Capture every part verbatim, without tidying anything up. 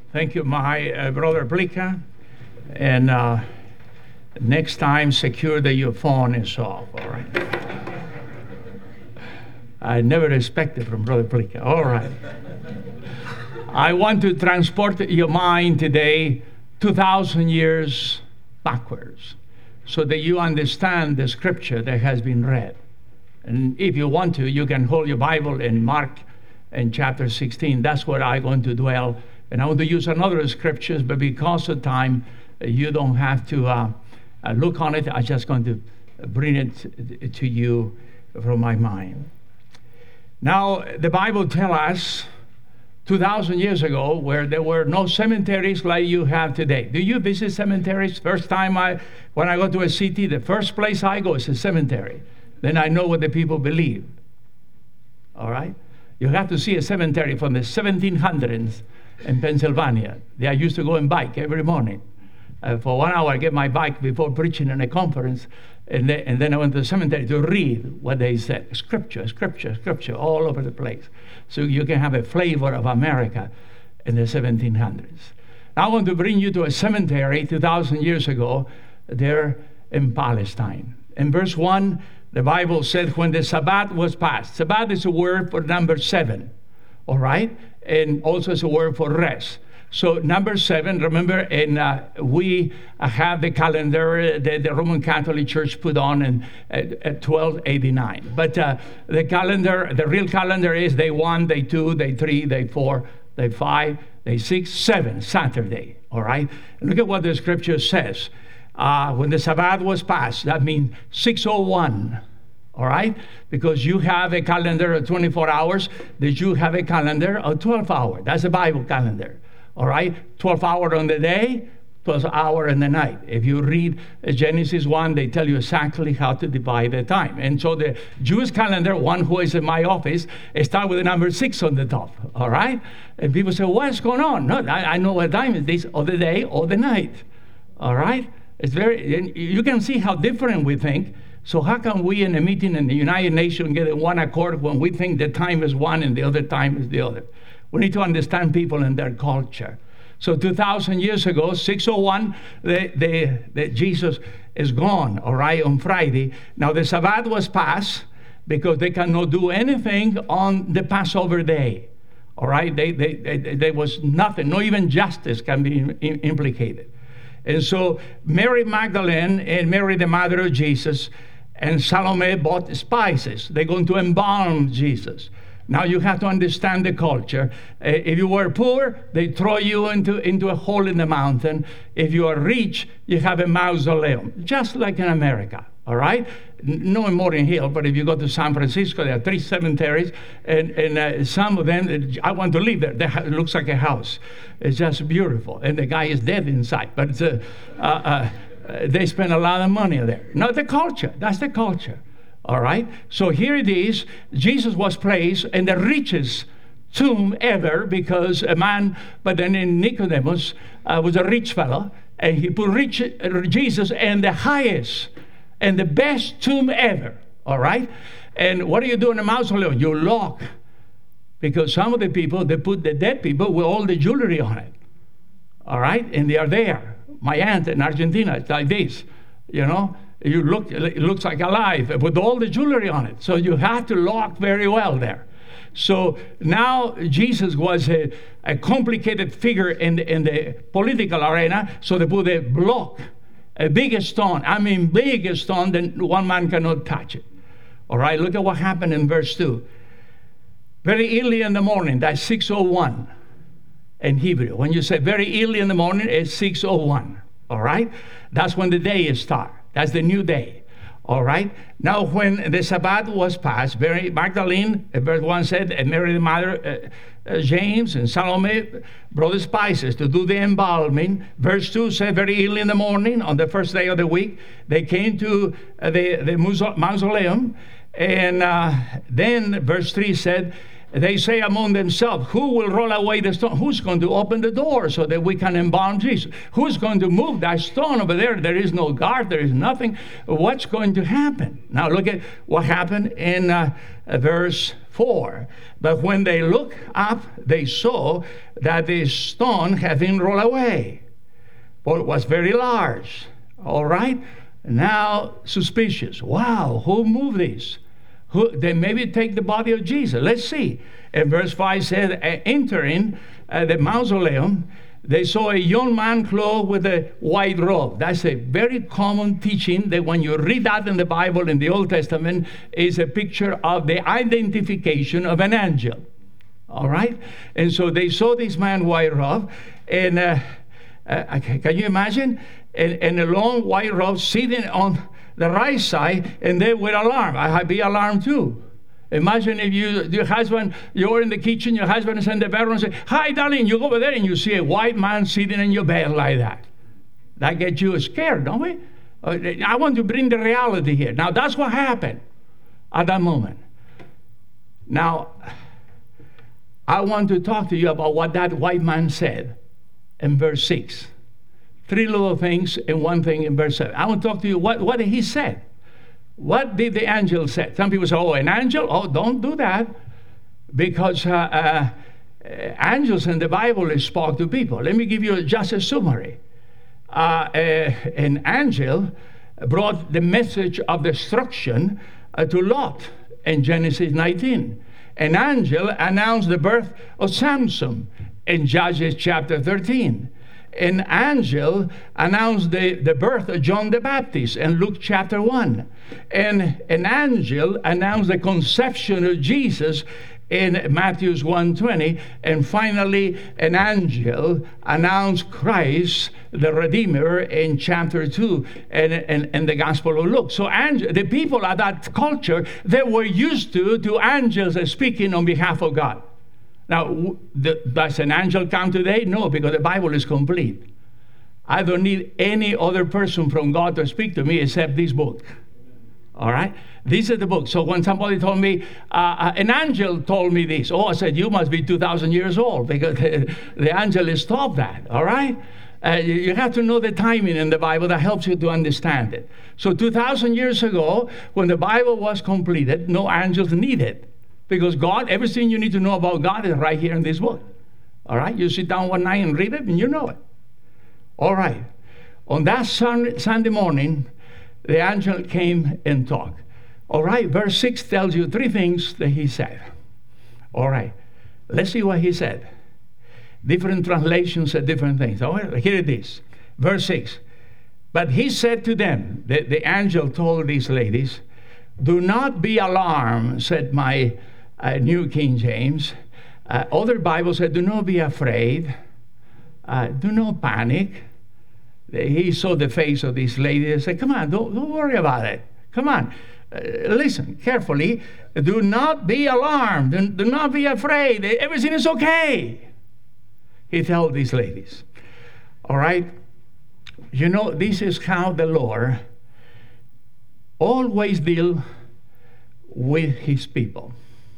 Thank you, my uh, brother Blika. And uh, next time, secure that your phone is off, all right? I never expected from Brother Blika. All right. I want to transport your mind today two thousand years backwards so that you understand the scripture that has been read. And if you want to, you can hold your Bible in Mark in chapter sixteen. That's where I'm going to dwell. And I want to use another scriptures, but because of time, you don't have to uh, uh, look on it. I'm just going to bring it to you from my mind. Now, the Bible tells us two thousand years ago where there were no cemeteries like you have today. Do you visit cemeteries? First time I, when I go to a city, the first place I go is a cemetery. Then I know what the people believe. All right? You have to see a cemetery from the seventeen hundreds in Pennsylvania. They used to go and bike every morning. Uh, for one hour, I get my bike before preaching in a conference, and, they, and then I went to the cemetery to read what they said. Scripture, scripture, scripture, all over the place. So you can have a flavor of America in the seventeen hundreds. Now I want to bring you to a cemetery two thousand years ago there in Palestine. In verse one, the Bible said, when the Sabbath was passed. Sabbath is a word for number seven, all right? And also it's a word for rest. So number seven, remember, and uh, we uh, have the calendar that the Roman Catholic Church put on in uh, twelve eighty-nine. But uh, the calendar, the real calendar is day one, day two, day three, day four, day five, day six, seven, Saturday, all right? And look at what the scripture says. Uh, when the Sabbath was passed, that means six oh one. All right? Because you have a calendar of twenty-four hours, the Jew have a calendar of twelve hours. That's a Bible calendar. All right? twelve hours on the day, twelve hours in the night. If you read Genesis one, they tell you exactly how to divide the time. And so the Jewish calendar, one who is in my office, starts with the number six on the top. All right? And people say, what's going on? No, I, I know what time it is, or the day or the night. All right? It's very, you can see how different we think. So how can we in a meeting in the United Nations get in one accord when we think the time is one and the other time is the other? We need to understand people and their culture. So two thousand years ago, six oh one, the, the, the Jesus is gone, all right, on Friday. Now the Sabbath was passed because they cannot do anything on the Passover day, all right? They, they, they, there was nothing, not even justice can be in, implicated. And so Mary Magdalene and Mary, the mother of Jesus, and Salome bought spices. They're going to embalm Jesus. Now you have to understand the culture. Uh, if you were poor, they throw you into, into a hole in the mountain. If you are rich, you have a mausoleum, just like in America, all right? No in Morgan Hill, but if you go to San Francisco, there are three cemeteries, and, and uh, some of them, I want to live there. It looks like a house. It's just beautiful, and the guy is dead inside, but it's a, uh, uh, they spend a lot of money there. Not the culture. That's the culture. All right? So here it is. Jesus was placed in the richest tomb ever because a man by the name of Nicodemus uh, was a rich fellow, and he put rich, uh, Jesus in the highest and the best tomb ever. All right? And what do you do in a mausoleum? You lock. Because some of the people, they put the dead people with all the jewelry on it. All right? And they are there. My aunt in Argentina, it's like this, you know? You look, it looks like alive with all the jewelry on it. So you have to lock very well there. So now Jesus was a, a complicated figure in the, in the political arena. So they put a block, a big stone. I mean, big stone that one man cannot touch it. All right, look at what happened in verse two. Very early in the morning, that's six oh one in Hebrew. When you say very early in the morning, it's six oh one. All right? That's when the day starts. That's the new day. All right? Now, when the Sabbath was passed, Mary Magdalene, verse one said, and Mary the mother, uh, uh, James and Salome brought the spices to do the embalming. Verse two said, very early in the morning, on the first day of the week, they came to uh, the, the mausoleum. And uh, then verse three said, they say among themselves, who will roll away the stone? Who's going to open the door so that we can embalm Jesus? Who's going to move that stone over there? There is no guard. There is nothing. What's going to happen? Now look at what happened in uh, verse four. But when they looked up, they saw that the stone had been rolled away, for it was very large. All right? Now, suspicious. Wow, who moved this? Who, they maybe take the body of Jesus. Let's see. And verse five said, entering uh, the mausoleum, they saw a young man clothed with a white robe. That's a very common teaching that when you read that in the Bible, in the Old Testament, is a picture of the identification of an angel. All right? And so they saw this man white robe, and uh, uh, can you imagine? And, and a long white robe sitting on the right side, and they were alarmed. I'd be alarmed too. Imagine if you, your husband, you're in the kitchen, your husband is in the bedroom and say, hi, darling, you go over there and you see a white man sitting in your bed like that. That gets you scared, don't we? Uh, I want to bring the reality here. Now, that's what happened at that moment. Now, I want to talk to you about what that white man said in verse six. Three little things and one thing in verse seven. I want to talk to you what, what he said. What did the angel say? Some people say, oh, an angel? Oh, don't do that. Because uh, uh, angels in the Bible spoke to people. Let me give you just a summary. Uh, uh, an angel brought the message of destruction uh, to Lot in Genesis nineteen. An angel announced the birth of Samson in Judges chapter thirteen. An angel announced the, the birth of John the Baptist in Luke chapter one. And an angel announced the conception of Jesus in Matthew one twenty. And finally, an angel announced Christ, the Redeemer, in chapter two and in, in the Gospel of Luke. So angel, the people of that culture, they were used to, to angels speaking on behalf of God. Now, the, does an angel come today? No, because the Bible is complete. I don't need any other person from God to speak to me except this book. All right? This is the book. So when somebody told me, uh, an angel told me this, oh, I said, you must be two thousand years old because the, the angel stopped that. All right? Uh, you, you have to know the timing in the Bible that helps you to understand it. So two thousand years ago, when the Bible was completed, no angels needed. Because God, everything you need to know about God is right here in this book. All right? You sit down one night and read it, and you know it. All right. On that sun, Sunday morning, the angel came and talked. All right? Verse six tells you three things that he said. All right. Let's see what he said. Different translations say different things. All right? Here it is. Verse six. But he said to them, the, the angel told these ladies, do not be alarmed, said my Uh, New King James. Uh, other Bibles said, do not be afraid. Uh, do not panic. He saw the face of this lady and said, come on, don't, don't worry about it. Come on. Uh, listen carefully. Do not be alarmed. Do, do not be afraid. Everything is okay. He told these ladies. All right? You know, this is how the Lord always deals with his people.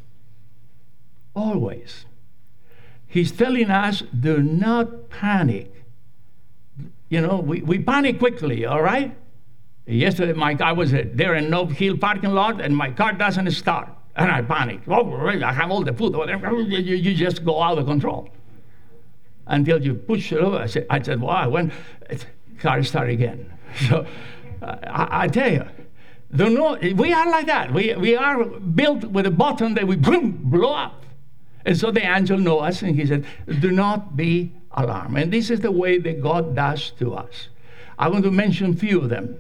Always. He's telling us, do not panic. You know, we, we panic quickly, all right? Yesterday, my car was there in Nob Hill parking lot, and my car doesn't start. And I panic. Oh, I have all the food. You, you just go out of control. Until you push it over. I said, I said, wow, when the car start again. So uh, I, I tell you, don't know, we are like that. We, we are built with a button that we boom, blow up. And so the angel knows us, and he said, do not be alarmed. And this is the way that God does to us. I want to mention a few of them.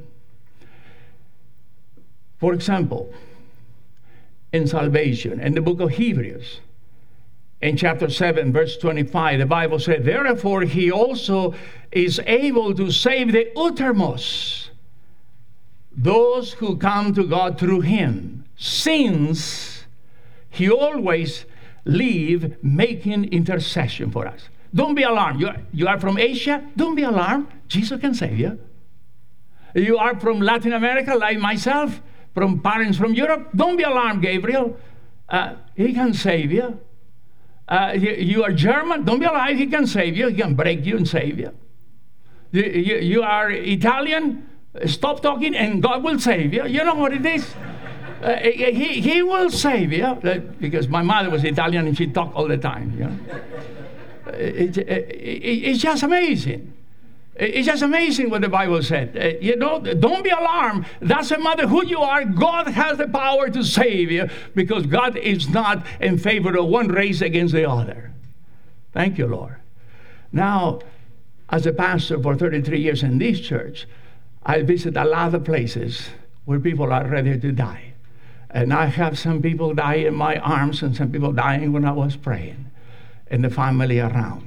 For example, in salvation, in the book of Hebrews, in chapter seven, verse twenty-five, the Bible said, therefore he also is able to save the uttermost, those who come to God through him, since he always live making intercession for us. Don't be alarmed. You are, you are from Asia? Don't be alarmed. Jesus can save you. You are from Latin America, like myself, from parents from Europe? Don't be alarmed, Gabriel. Uh, he can save you. Uh, you. You are German? Don't be alarmed. He can save you. He can break you and save you. You, you, you are Italian? Stop talking and God will save you. You know what it is? Uh, he, he will save you. Uh, because my mother was Italian and she talked all the time. You know? it, it, it, it's just amazing. It's just amazing what the Bible said. Uh, you know, don't be alarmed. Doesn't matter who you are. God has the power to save you because God is not in favor of one race against the other. Thank you, Lord. Now, as a pastor for thirty-three years in this church, I visit a lot of places where people are ready to die. And I have some people die in my arms and some people dying when I was praying and the family around.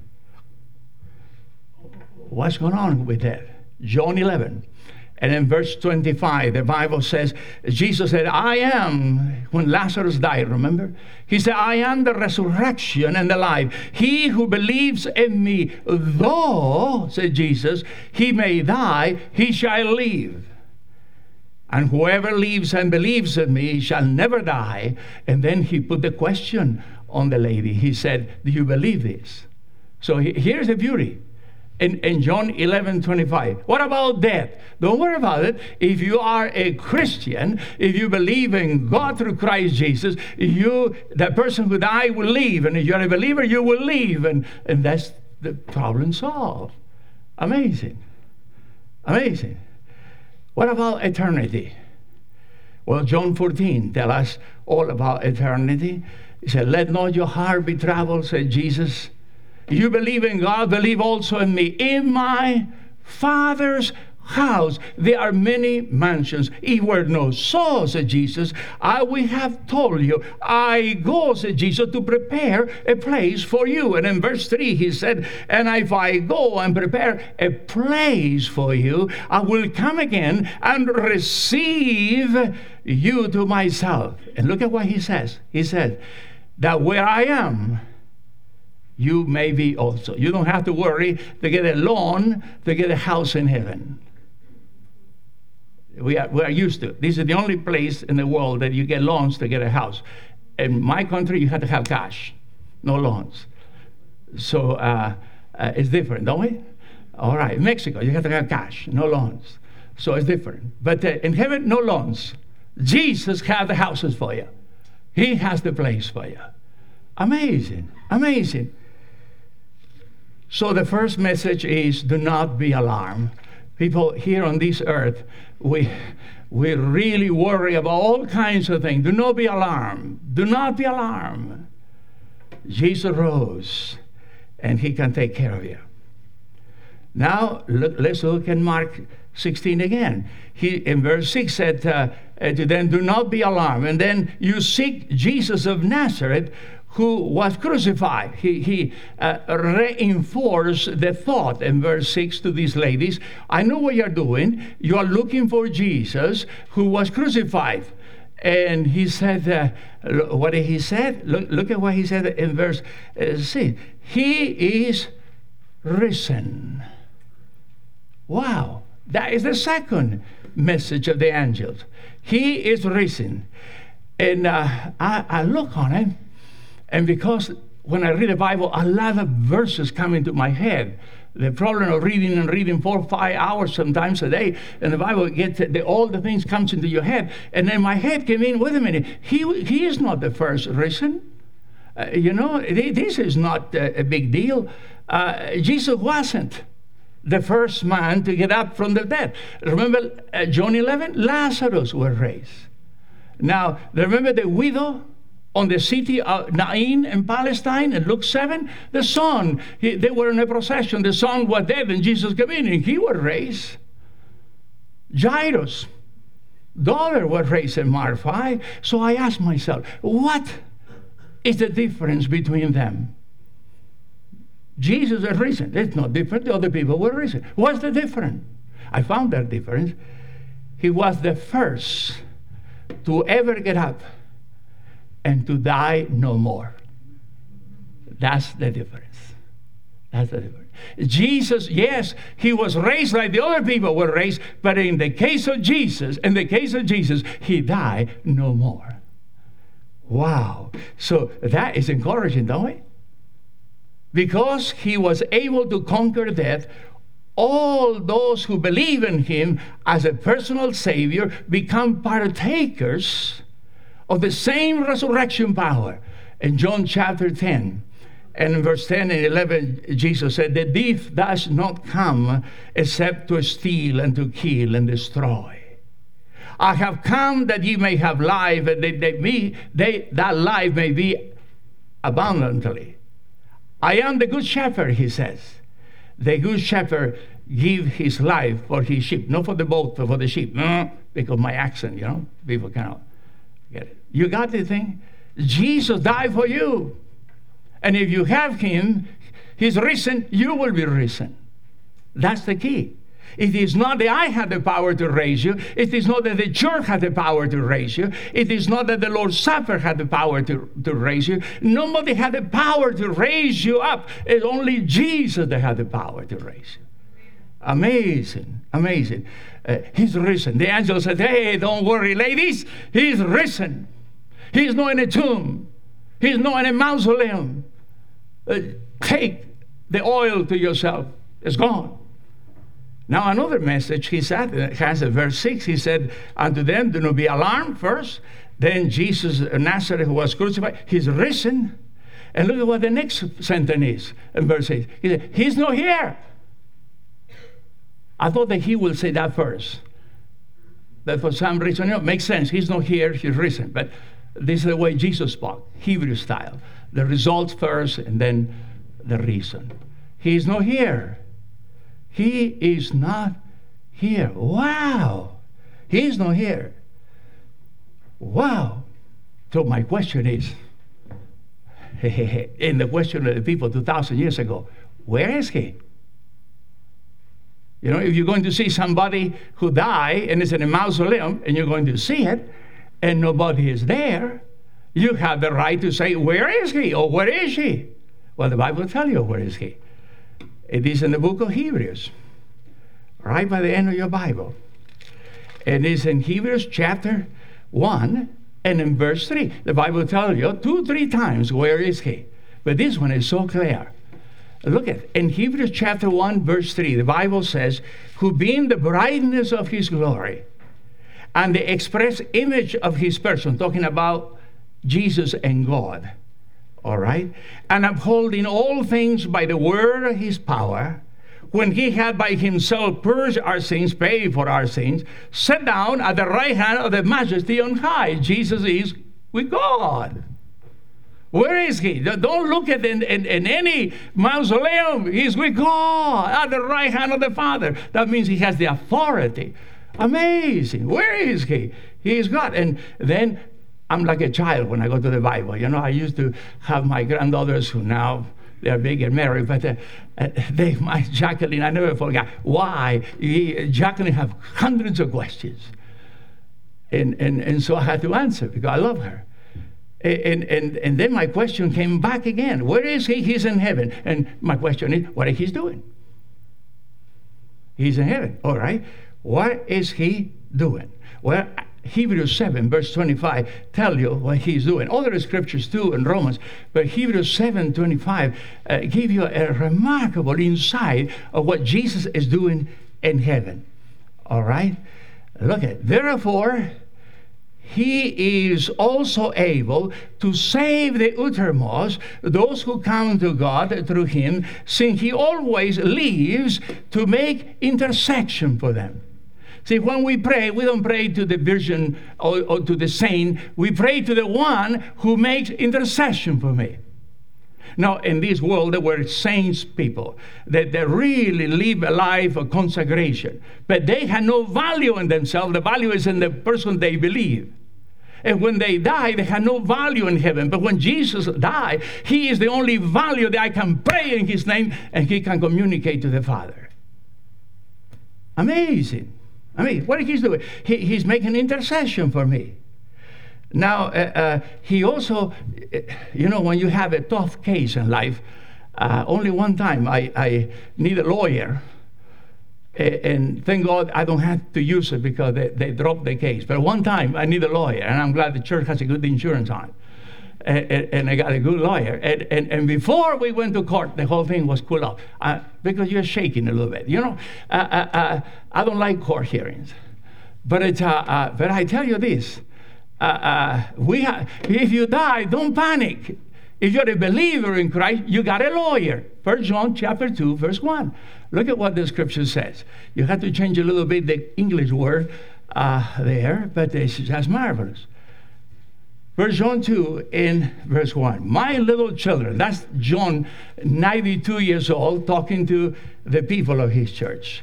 What's going on with that? John eleven. And in verse twenty-five, the Bible says, Jesus said, I am, when Lazarus died, remember? He said, I am the resurrection and the life. He who believes in me, though, said Jesus, he may die, he shall live. And whoever lives and believes in me shall never die. And then he put the question on the lady. He said, do you believe this? So he, here's the beauty. In, in John eleven twenty-five. What about death? Don't worry about it. If you are a Christian, if you believe in God through Christ Jesus, you, that person who died will live. And if you're a believer, you will live. And, and that's the problem solved. Amazing. Amazing. What about eternity? Well, John fourteen tells us all about eternity. He said, let not your heart be troubled, said Jesus. You believe in God, believe also in me. In my Father's house, there are many mansions. If were no so, said Jesus, I will have told you. I go, said Jesus, to prepare a place for you. And in verse three, he said, and if I go and prepare a place for you, I will come again and receive you to myself. And look at what he says. He said, that where I am, you may be also. You don't have to worry to get a loan to get a house in heaven. We are, we are used to it. This is the only place in the world that you get loans to get a house. In my country, you have to have cash, no loans. So uh, uh, it's different, don't we? All right, in Mexico, you have to have cash, no loans. So it's different. But uh, in heaven, no loans. Jesus has the houses for you. He has the place for you. Amazing, amazing. So the first message is, do not be alarmed. People here on this earth, we, we really worry about all kinds of things. Do not be alarmed. Do not be alarmed. Jesus rose, and he can take care of you. Now, look, let's look at Mark sixteen again. He, in verse six, said uh, to them, do not be alarmed. And then you seek Jesus of Nazareth, who was crucified. He, he uh, reinforced the thought in verse six to these ladies. I know what you're doing. You are looking for Jesus who was crucified. And he said, uh, what did he said? Look, look at what he said in verse uh, six. He is risen. Wow. That is the second message of the angels. He is risen. And uh, I, I look on it. And because when I read the Bible, a lot of verses come into my head. The problem of reading and reading four or five hours sometimes a day, and the Bible gets the, all the things comes into your head. And then my head came in, wait a minute, he, he is not the first risen. Uh, you know, this is not a, a big deal. Uh, Jesus wasn't the first man to get up from the dead. Remember uh, John eleven? Lazarus was raised. Now, remember the widow on the city of Nain in Palestine in Luke seven? The son, he, they were in a procession. The son was dead and Jesus came in and he was raised. Jairus' daughter was raised in Mark five. So I asked myself, what is the difference between them? Jesus is risen. It's not different. The other people were risen. What's the difference? I found that difference. He was the first to ever get up and to die no more. That's the difference. That's the difference. Jesus, yes, he was raised like the other people were raised, but in the case of Jesus, in the case of Jesus, he died no more. Wow. So that is encouraging, don't we? Because he was able to conquer death, all those who believe in him as a personal Savior become partakers of the same resurrection power. In John chapter ten, and in verse ten and eleven, Jesus said, the thief does not come except to steal and to kill and destroy. I have come that ye may have life, and that, they may, they, that life may be abundantly. I am the good shepherd, he says. The good shepherd give his life for his sheep, not for the boat, but for the sheep. Mm, because my accent, you know, people cannot get it. You got the thing? Jesus died for you. And if you have him, he's risen, you will be risen. That's the key. It is not that I had the power to raise you. It is not that the church had the power to raise you. It is not that the Lord's Supper had the power to, to raise you. Nobody had the power to raise you up. It's only Jesus that had the power to raise you. Amazing, amazing. Uh, he's risen. The angel said, hey, don't worry, ladies. He's risen. He's not in a tomb. He's not in a mausoleum. Uh, take the oil to yourself. It's gone. Now another message he said, has a verse six, he said, unto them, do not be alarmed first. Then Jesus of Nazareth, who was crucified, he's risen. And look at what the next sentence is in verse eight. He said, he's not here. I thought that he will say that first. That for some reason, you know, it makes sense. He's not here, he's risen. But this is the way Jesus spoke, Hebrew style. The results first and then the reason. He's not here. He is not here. Wow. He's not here. Wow. So my question is, and the question of the people two thousand years ago, where is he? You know, if you're going to see somebody who died and is in a mausoleum and you're going to see it and nobody is there, you have the right to say, where is he? Or where is he? Well, the Bible will tell you where is he. It is in the book of Hebrews, right by the end of your Bible. And it's in Hebrews chapter one and in verse three. The Bible tells you two, three times, where is he? But this one is so clear. Look at it. In Hebrews chapter one, verse three, the Bible says, who being the brightness of his glory and the express image of his person, talking about Jesus and God, all right, and upholding all things by the word of his power, when he had by himself purged our sins, paid for our sins, sat down at the right hand of the majesty on high. Jesus is with God. Where is he? Don't look at in, in, in any mausoleum. He's with God at the right hand of the Father. That means he has the authority. Amazing. Where is he? He is God. And then I'm like a child when I go to the Bible. You know, I used to have my granddaughters who now they're big and married, but uh, uh, they, my Jacqueline, I never forgot why. He, Jacqueline have hundreds of questions. And, and, and so I had to answer because I love her. And, and, and then my question came back again. Where is he? He's in heaven. And my question is, what is he doing? He's in heaven. All right. What is he doing? Well, Hebrews seven, verse twenty-five, tell you what he's doing. Other scriptures too in Romans, but Hebrews seven, twenty-five uh, give you a remarkable insight of what Jesus is doing in heaven. All right? Look at it. Therefore, he is also able to save the uttermost, those who come to God through him, since he always lives to make intercession for them. See, when we pray, we don't pray to the Virgin or, or to the saint. We pray to the one who makes intercession for me. Now, in this world, there were saints people that they really live a life of consecration. But they had no value in themselves. The value is in the person they believe. And when they die, they had no value in heaven. But when Jesus died, he is the only value that I can pray in his name and he can communicate to the Father. Amazing. I mean, what he's doing? He, he's making intercession for me. Now, uh, uh, he also, you know, when you have a tough case in life, uh, only one time I, I need a lawyer. And thank God I don't have to use it because they, they dropped the case. But one time I need a lawyer, and I'm glad the church has a good insurance on it. and, and I got a good lawyer. And, and, and before we went to court, the whole thing was cool off. Uh, because you're shaking a little bit. You know, uh, uh, uh, I don't like court hearings. But, it's, uh, uh, but I tell you this. Uh, uh, we ha- if you die, don't panic. If you're a believer in Christ, you got a lawyer. First John chapter two, verse one. Look at what the scripture says. You have to change a little bit the English word uh, there, but it's just marvelous. First John two in verse one. My little children, that's John, ninety-two years old, talking to the people of his church.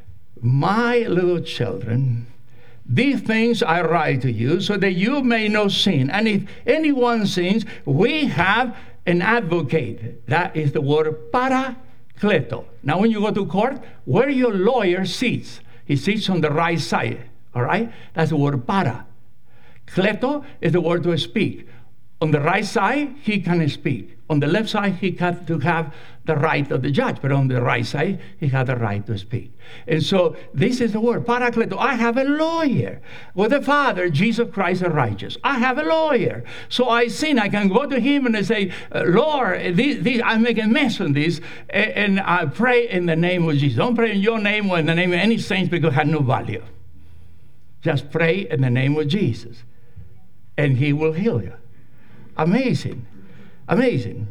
My little children, these things I write to you so that you may not sin. And if anyone sins, we have an advocate. That is the word parakleto. Now, when you go to court, where your lawyer sits, he sits on the right side. All right? That's the word para. Kleto is the word to speak. On the right side, he can speak. On the left side, he has to have the right of the judge. But on the right side, he has the right to speak. And so this is the word, parakleto. I have a lawyer. With the Father, Jesus Christ the righteous. I have a lawyer. So I sin. I can go to him and I say, Lord, this, this, I make a mess on this. And, and I pray in the name of Jesus. Don't pray in your name or in the name of any saints because it has no value. Just pray in the name of Jesus. And he will heal you. Amazing. Amazing.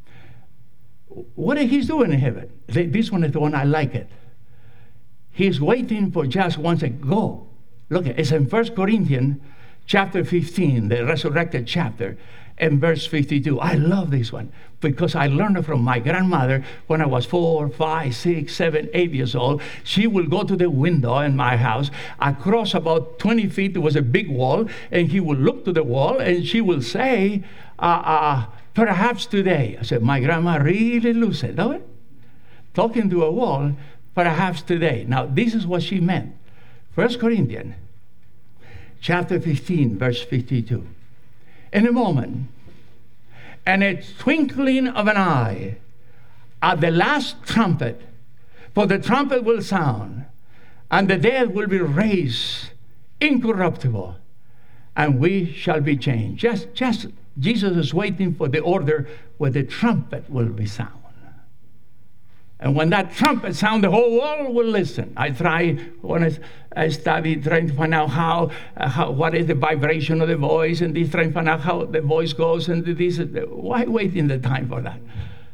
What is he doing in heaven? This one is the one I like it. He's waiting for just one second. Go. Look, it's in First Corinthians chapter fifteen, the resurrected chapter, and verse fifty-two. I love this one because I learned it from my grandmother when I was four, five, six, seven, eight years old. She will go to the window in my house. Across about twenty feet, there was a big wall, and he will look to the wall, and she will say, uh, uh, perhaps today. I said, my grandma really lucid, don't it? Talking to a wall, perhaps today. Now, this is what she meant. First Corinthians chapter fifteen, verse fifty-two. In a moment, and a twinkling of an eye, at the last trumpet, for the trumpet will sound, and the dead will be raised incorruptible, and we shall be changed. Just, just Jesus is waiting for the order where the trumpet will be sound. And when that trumpet sounds, the whole world will listen. I try, when I, I study, trying to find out how, uh, how, what is the vibration of the voice, and this, trying to find out how the voice goes, and this. Why waiting the time for that?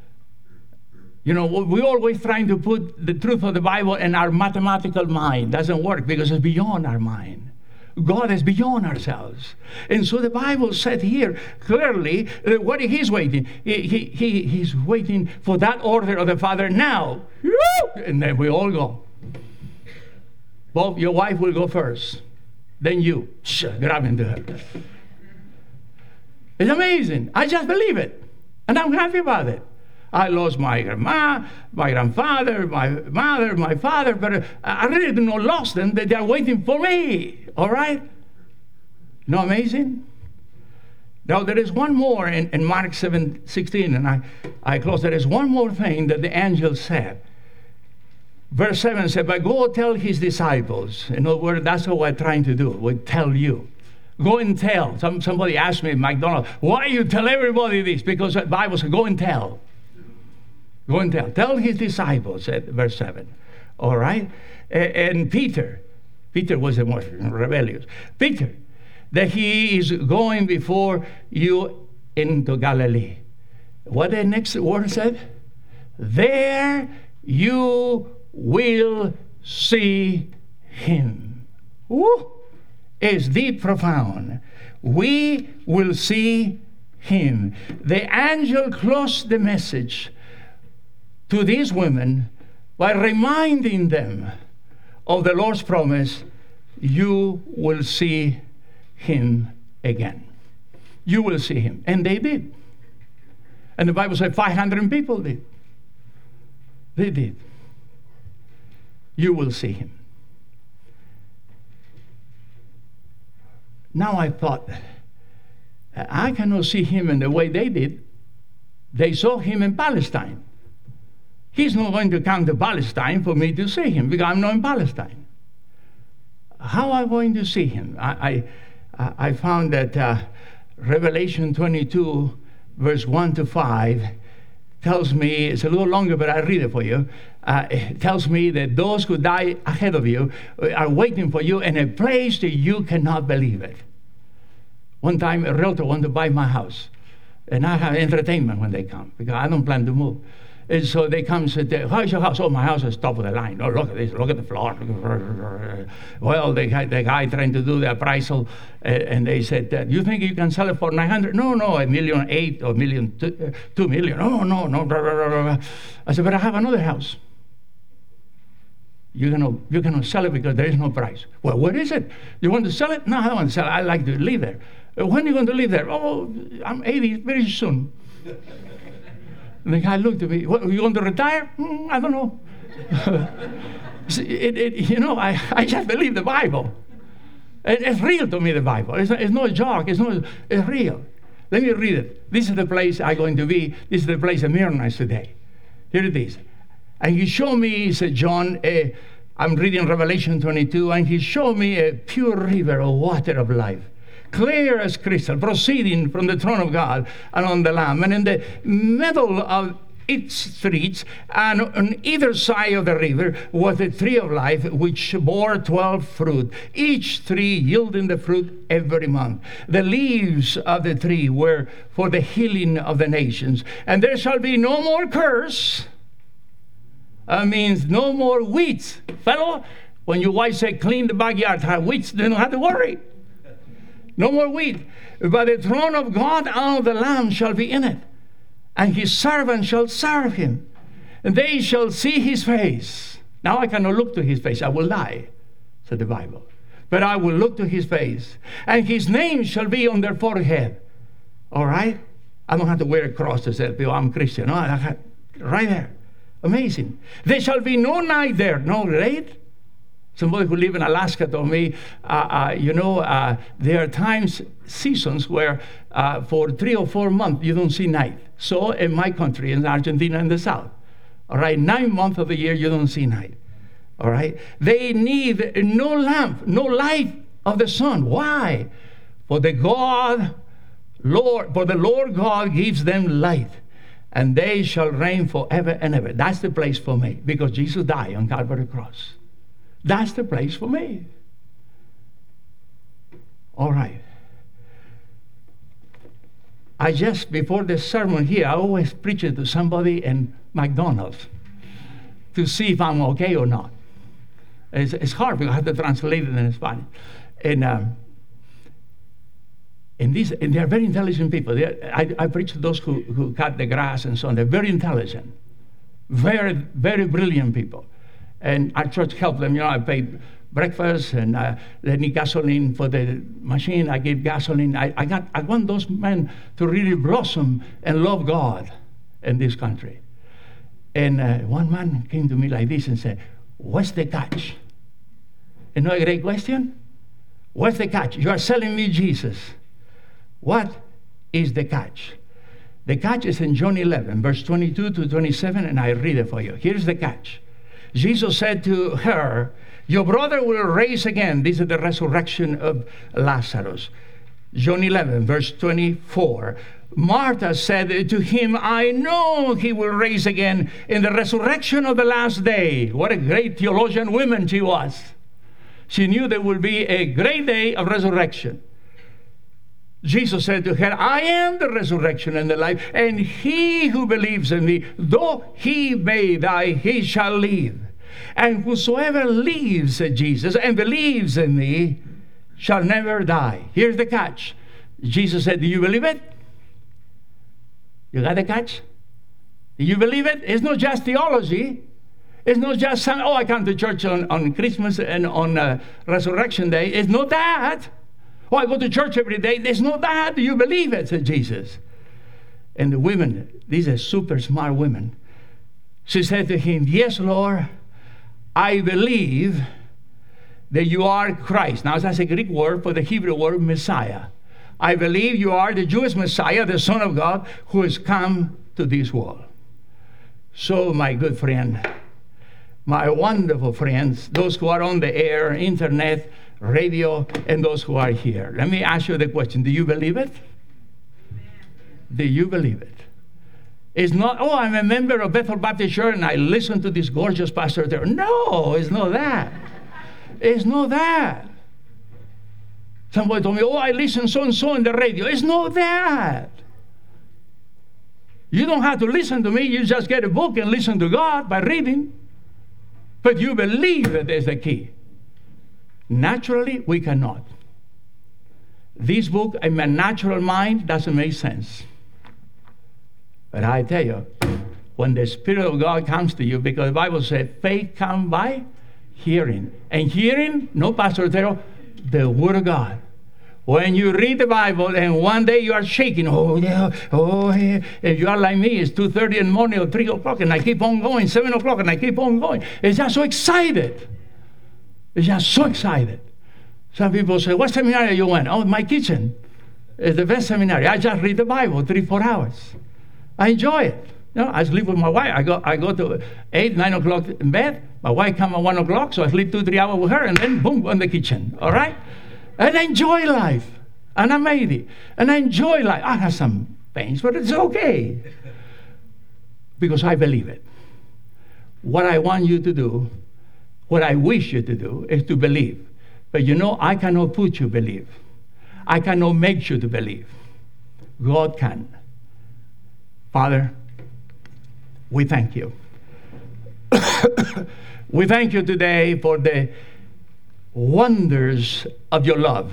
You know, we're always trying to put the truth of the Bible in our mathematical mind. Doesn't work because it's beyond our mind. God is beyond ourselves. And so the Bible said here clearly uh, what he's waiting. He, he, he, he's waiting for that order of the Father now. And then we all go. Bob, your wife will go first. Then you. Shh, grab into her. It's amazing. I just believe it. And I'm happy about it. I lost my grandma, my grandfather, my mother, my father, but I really do not lost them. They are waiting for me. All right? No, amazing? Now, there is one more in, in Mark seven sixteen, and I, I close. There is one more thing that the angel said. Verse seven said, but go tell his disciples. In other words, that's what we're trying to do. We tell you. Go and tell. Some, somebody asked me at McDonald's, why you tell everybody this? Because the Bible says, go and tell. Go and tell. Tell his disciples, at verse seven. All right? And Peter, Peter was the most rebellious. Peter, that he is going before you into Galilee. What the next word said? There you will see him. Woo! Is deep, profound. We will see him. The angel closed the message to these women by reminding them of the Lord's promise, you will see him again. You will see him. And they did. And the Bible said five hundred people did. They did. You will see him. Now I thought, I cannot see him in the way they did. They saw him in Palestine. He's not going to come to Palestine for me to see him because I'm not in Palestine. How am I going to see him? I I, I found that uh, Revelation twenty-two, verse one to five, tells me, it's a little longer, but I'll read it for you. Uh, it tells me that those who die ahead of you are waiting for you in a place that you cannot believe it. One time, a realtor wanted to buy my house, and I have entertainment when they come, because I don't plan to move. And so they come and say, how's your house? Oh, my house is top of the line. Oh, look at this. Look at the floor. Well, the guy, the guy trying to do the appraisal, uh, and they said, you think you can sell it for nine hundred? No, no, a million eight or million two, uh, two million. Oh, no, no. Blah, blah, blah, blah. I said, but I have another house. You're gonna, you're gonna sell it because there is no price. Well, what is it? You want to sell it? No, I don't want to sell it. I like to live there. When are you going to live there? Oh, I'm eighty very soon. And the guy looked at me, what, are you going to retire? Mm, I don't know. it, it, you know, I, I just believe the Bible. It, it's real to me, the Bible. It's, it's no joke. It's, no, it's real. Let me read it. This is the place I'm going to be. This is the place of Myrna is today. Here it is. And he showed me, said John, a, I'm reading Revelation twenty-two, and he showed me a pure river of water of life, clear as crystal, proceeding from the throne of God and on the Lamb. And in the middle of its streets, and on either side of the river, was the tree of life, which bore twelve fruit, each tree yielding the fruit every month. The leaves of the tree were for the healing of the nations. And there shall be no more curse. That means no more weeds. Fellow, when your wife said, clean the backyard, have weeds, you don't have to worry. No more wheat. But the throne of God and of the Lamb shall be in it, and his servants shall serve him, and they shall see his face. Now I cannot look to his face. I will die, said the Bible. But I will look to his face, and his name shall be on their forehead. All right? I don't have to wear a cross to say, oh, I'm Christian. No, I have, right there. Amazing. There shall be no night there, no late. Somebody who lives in Alaska told me, uh, uh, you know, uh, there are times, seasons where uh, for three or four months you don't see night. So in my country, in Argentina in the south, all right, nine months of the year you don't see night. All right, they need no lamp, no light of the sun. Why? For the God, Lord, for the Lord God gives them light, and they shall reign forever and ever. That's the place for me, because Jesus died on Calvary cross. That's the place for me. All right. I just, before the sermon here, I always preach it to somebody in McDonald's to see if I'm okay or not. It's, it's hard because I have to translate it in Spanish. And, um, and, these, and they're very intelligent people. I, I preach to those who, who cut the grass and so on. They're very intelligent, very, very brilliant people. And our church helped them. You know, I paid breakfast, and uh, they need gasoline for the machine. I gave gasoline. I, I got. I want those men to really blossom and love God in this country. And uh, one man came to me like this and said, "What's the catch?" You know, a great question. What's the catch? You are selling me Jesus. What is the catch? The catch is in John eleven, verse twenty-two to twenty-seven, and I read it for you. Here's the catch. Jesus said to her, your brother will rise again. This is the resurrection of Lazarus. John eleven, verse twenty-four. Martha said to him, I know he will rise again in the resurrection of the last day. What a great theologian woman she was. She knew there would be a great day of resurrection. Jesus said to her, I am the resurrection and the life, and he who believes in me, though he may die, he shall live. And whosoever lives, said Jesus, and believes in me, shall never die. Here's the catch. Jesus said, do you believe it? You got the catch? Do you believe it? It's not just theology. It's not just, some, oh, I come to church on, on Christmas and on uh, Resurrection Day. It's not that. Oh, I go to church every day. There's no that. Do you believe it? Said Jesus. And the women, these are super smart women. She said to him, yes, Lord, I believe that you are Christ. Now, that's a Greek word for the Hebrew word Messiah. I believe you are the Jewish Messiah, the Son of God, who has come to this world. So, my good friend, my wonderful friends, those who are on the air, internet, radio, and those who are here. Let me ask you the question. Do you believe it? Do you believe it? It's not, oh, I'm a member of Bethel Baptist Church and I listen to this gorgeous pastor there. No, it's not that. It's not that. Somebody told me, oh, I listen so-and-so in the radio. It's not that. You don't have to listen to me. You just get a book and listen to God by reading. But you believe that is the key. Naturally, we cannot. This book, in my natural mind, doesn't make sense. But I tell you, when the Spirit of God comes to you, because the Bible says, faith comes by hearing. And hearing, no, Pastor Otero, the Word of God. When you read the Bible and one day you are shaking, oh, yeah, oh, yeah. If you are like me, it's two thirty in the morning or three o'clock, and I keep on going, seven o'clock, and I keep on going. It's just so excited. It's just so excited. Some people say, what seminary you went? Oh, my kitchen. It's the best seminary. I just read the Bible three, four hours. I enjoy it. You know, I sleep with my wife. I go I go to eight, nine o'clock in bed. My wife comes at one o'clock, so I sleep two, three hours with her, and then boom, in the kitchen. All right? And I enjoy life. And I made it. And I enjoy life. I have some pains, but it's okay. Because I believe it. What I want you to do, what I wish you to do, is to believe. But you know, I cannot put you to believe. I cannot make you to believe. God can. Father, we thank you. We thank you today for the wonders of your love.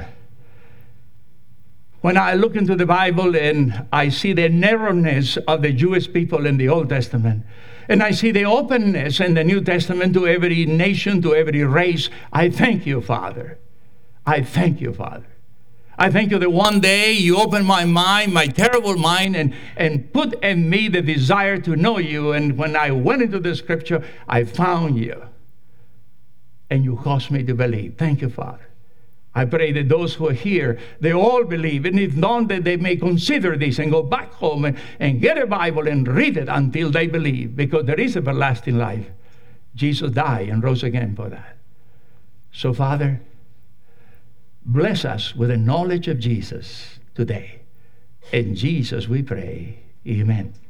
When I look into the Bible and I see the narrowness of the Jewish people in the Old Testament, and I see the openness in the New Testament to every nation, to every race, I thank you, Father. I thank you, Father. I thank you that one day you opened my mind, my terrible mind, and, and put in me the desire to know you. And when I went into the scripture, I found you. And you caused me to believe. Thank you, Father. I pray that those who are here, they all believe. And if not, that they may consider this and go back home and, and get a Bible and read it until they believe. Because there is everlasting life. Jesus died and rose again for that. So, Father, bless us with the knowledge of Jesus today. In Jesus we pray. Amen.